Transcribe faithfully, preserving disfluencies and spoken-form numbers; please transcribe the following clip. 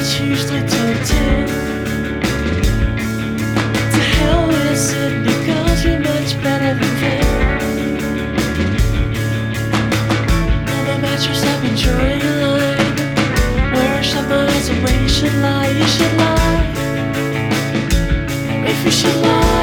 it's usually top ten. To hell with Sydney girls, you're much better than them. On the mattress I've been drawing a line where I shut my eyes and where you should lie. You should lie if you should lie.